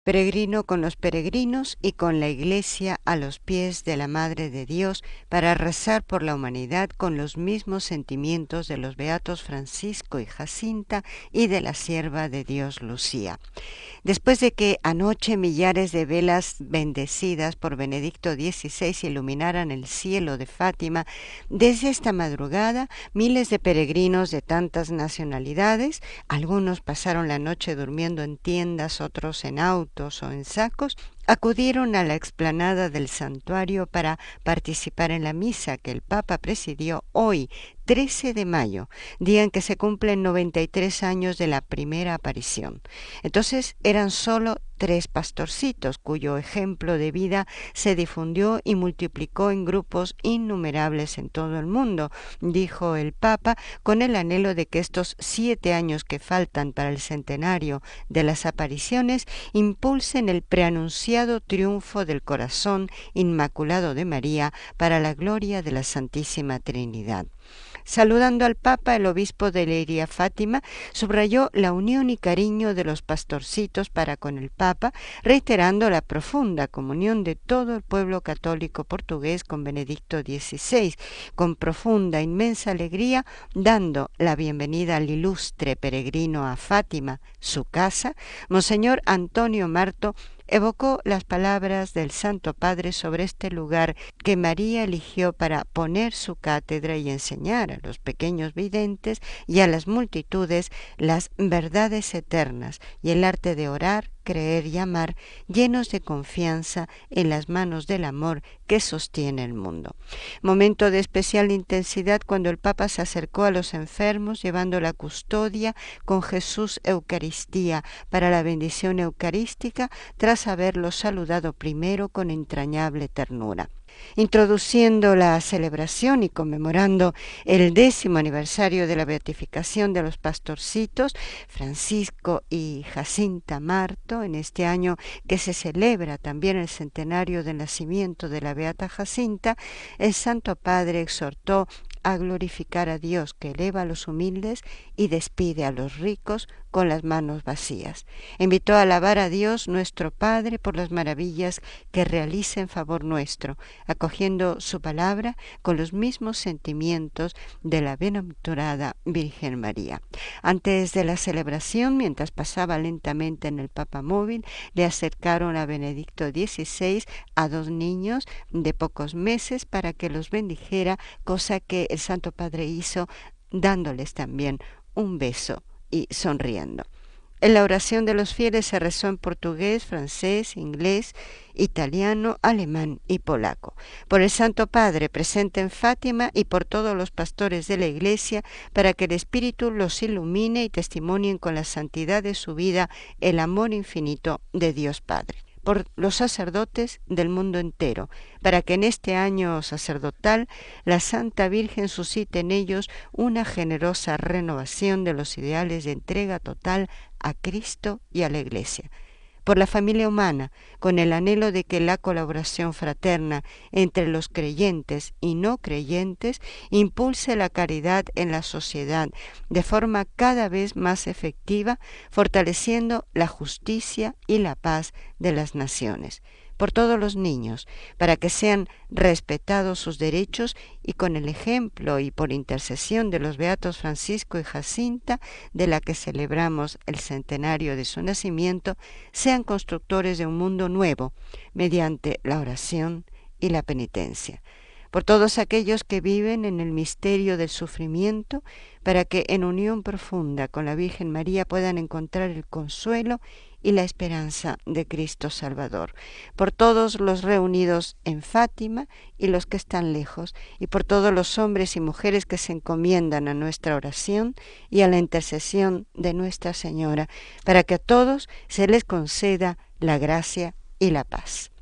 Peregrino con los peregrinos y con la Iglesia a los pies de la Madre de Dios para rezar por la humanidad con los mismos sentimientos de los beatos Francisco y Jacinta y de la sierva de Dios Lucía. Después de que anoche millares de velas bendecidas por Benedicto XVI iluminaran el cielo de Fátima, desde esta madrugada miles de peregrinos de tantas nacionalidades, algunos pasaron la noche durmiendo en tiendas, otros en autos o en sacos, acudieron a la explanada del santuario para participar en la misa que el Papa presidió hoy, 13 de mayo, día en que se cumplen 93 años de la primera aparición. Entonces eran solo 3 pastorcitos cuyo ejemplo de vida se difundió y multiplicó en grupos innumerables en todo el mundo, dijo el Papa, con el anhelo de que estos 7 años que faltan para el centenario de las apariciones impulsen el preanunciado triunfo del corazón inmaculado de María para la gloria de la Santísima Trinidad. Saludando al Papa, el obispo de Leiria Fátima subrayó la unión y cariño de los pastorcitos para con el Papa, reiterando la profunda comunión de todo el pueblo católico portugués con Benedicto XVI, con profunda, inmensa alegría, dando la bienvenida al ilustre peregrino a Fátima, su casa. Monseñor Antonio Marto evocó las palabras del Santo Padre sobre este lugar que María eligió para poner su cátedra y enseñar a los pequeños videntes y a las multitudes las verdades eternas y el arte de orar, creer y amar, llenos de confianza en las manos del amor que sostiene el mundo. Momento de especial intensidad cuando el Papa se acercó a los enfermos llevando la custodia con Jesús Eucaristía para la bendición eucarística tras haberlos saludado primero con entrañable ternura. Introduciendo la celebración y conmemorando el 10º aniversario de la beatificación de los pastorcitos Francisco y Jacinta Marto, en este año que se celebra también el centenario del nacimiento de la beata Jacinta, el Santo Padre exhortó a glorificar a Dios que eleva a los humildes y despide a los ricos con las manos vacías. Invitó a alabar a Dios nuestro Padre por las maravillas que realiza en favor nuestro, acogiendo su palabra con los mismos sentimientos de la bienaventurada Virgen María. Antes de la celebración, mientras pasaba lentamente en el papamóvil, le acercaron a Benedicto XVI a 2 niños de pocos meses para que los bendijera, cosa que el Santo Padre hizo dándoles también un beso y sonriendo. En la oración de los fieles se rezó en portugués, francés, inglés, italiano, alemán y polaco. Por el Santo Padre presente en Fátima y por todos los pastores de la Iglesia, para que el Espíritu los ilumine y testimonien con la santidad de su vida el amor infinito de Dios Padre. Por los sacerdotes del mundo entero, para que en este año sacerdotal la Santa Virgen suscite en ellos una generosa renovación de los ideales de entrega total a Cristo y a la Iglesia. Por la familia humana, con el anhelo de que la colaboración fraterna entre los creyentes y no creyentes impulse la caridad en la sociedad de forma cada vez más efectiva, fortaleciendo la justicia y la paz de las naciones. Por todos los niños, para que sean respetados sus derechos y con el ejemplo y por intercesión de los beatos Francisco y Jacinta, de la que celebramos el centenario de su nacimiento, sean constructores de un mundo nuevo mediante la oración y la penitencia. Por todos aquellos que viven en el misterio del sufrimiento, para que en unión profunda con la Virgen María puedan encontrar el consuelo y la esperanza de Cristo Salvador. Por todos los reunidos en Fátima y los que están lejos, y por todos los hombres y mujeres que se encomiendan a nuestra oración y a la intercesión de Nuestra Señora, para que a todos se les conceda la gracia y la paz.